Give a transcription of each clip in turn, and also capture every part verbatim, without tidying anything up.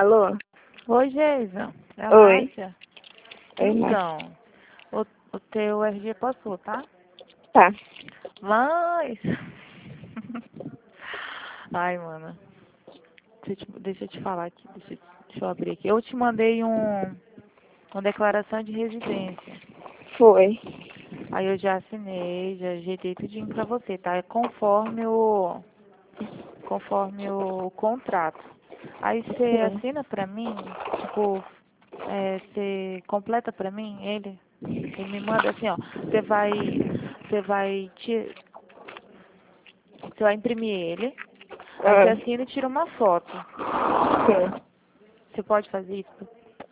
Alô? Oi, Geisa. É a Oi. Márcia. Oi, Então, o, o teu R G passou, tá? Tá. Mas... Ai, mano. Deixa eu, te, deixa eu te falar aqui. Deixa, eu- deixa eu abrir aqui. Eu te mandei um, uma declaração de residência. Foi. Aí eu já assinei, já ajeitei tudinho pra você, tá? É conforme o... Conforme o contrato. Aí você Sim. assina pra mim, tipo, é, você completa pra mim ele, ele me manda assim, ó, você vai, você vai, ti- você vai imprimir ele, aí você Ah, assina e tira uma foto. sim. Você pode fazer isso?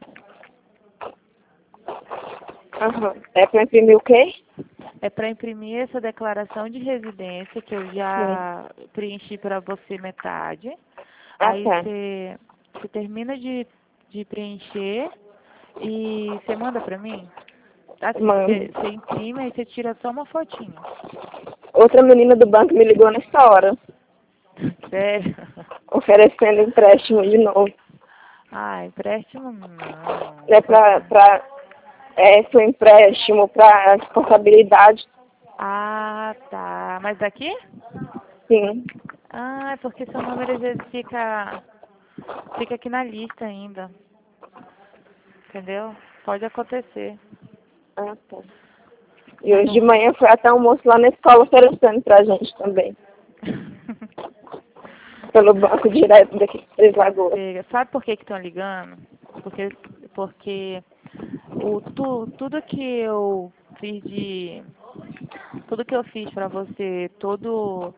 Aham. É pra imprimir o quê? É para imprimir essa declaração de residência que eu Sim. já preenchi para você metade. Ah, Aí tá. você, você termina de, de preencher e você manda para mim. Assim, você, Mano. você imprime e você tira só uma fotinho. Outra menina do banco me ligou nessa hora, Sério? oferecendo empréstimo de novo. Ah, empréstimo não. É Pode pra, ser. pra é, seu empréstimo pra responsabilidade. Ah, tá. Mas daqui? Sim. Ah, é porque seu número às vezes fica, fica aqui na lista ainda. Entendeu? Pode acontecer. Ah, tá. E hoje de manhã foi até almoço lá na escola oferecendo pra gente também. Pelo banco direto daqui de Três Lagoas. Chega. Sabe por que que estão ligando? Porque, porque o, tu, tudo que eu fiz de... Tudo que eu fiz pra você, todo,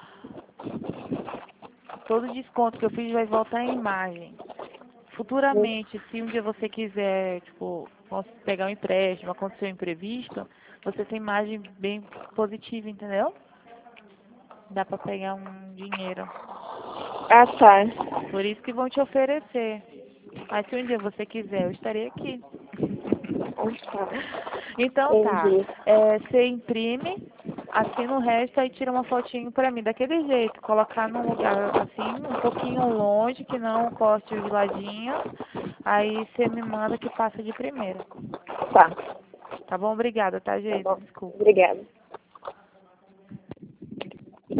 todo desconto que eu fiz vai voltar em imagem. Futuramente, se um dia você quiser, tipo, cons- pegar um empréstimo, acontecer um imprevisto, você tem imagem bem positiva, entendeu? Dá pra pegar um dinheiro. Ah, tá. Por isso que vão te oferecer. Mas se um dia você quiser, eu estarei aqui. Ah, tá. Então tá. Entendi. É, você imprime, assina o resto, aí tira uma fotinho pra mim, daquele jeito. Colocar num lugar assim, um pouquinho longe, que não corte os ladinhos. Aí você me manda que passa de primeira. Tá. Tá bom? Obrigada, tá, Tá Geisa? bom. Desculpa. Obrigada.